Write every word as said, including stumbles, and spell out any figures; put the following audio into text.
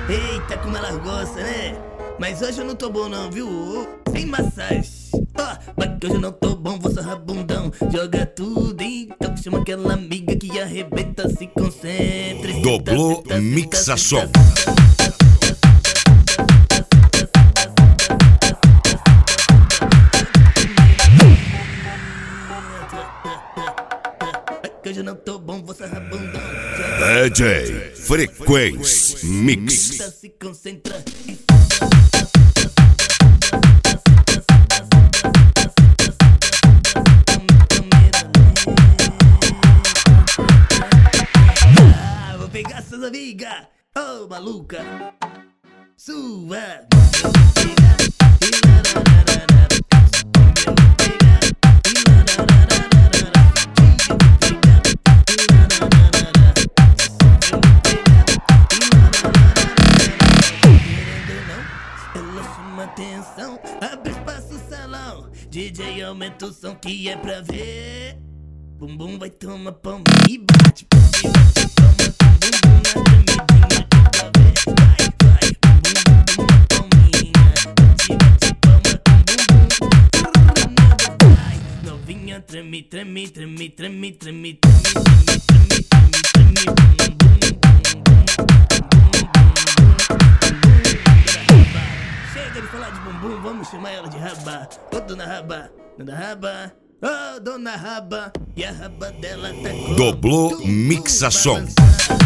Eita, como ela gosta, né? Mas hoje eu não tô bom não, viu? Sem massagem. Ó, mas que hoje eu não tô bom, vou sarrar bundão. Joga tudo, então chama aquela amiga que arrebenta, se concentra. Doblô Mixa Som. Que hoje eu não tô bom, vou sarrar bundão. D J Frequência Mix. Se concentra. Ah, vou pegar suas amigas, ô oh, maluca, sua. Atenção, abre espaço salão, D J aumenta o som que é pra ver. Bumbum vai tomar palma e bate, bate, bate palma com bumbum na tremidinha que é pra ver. Vai, vai, bumbum, bumbum, palminha, bate, bate palma com bumbum. Vai, novinha treme, treme, treme, treme, treme, treme, treme, treme, treme, treme, bumbum, bumbum, falar de bumbum, vamos chamar ela de Raba. Ô dona Raba, dona Raba, ô dona Raba. E a raba dela tá com Doblô Mixa Som. balançar.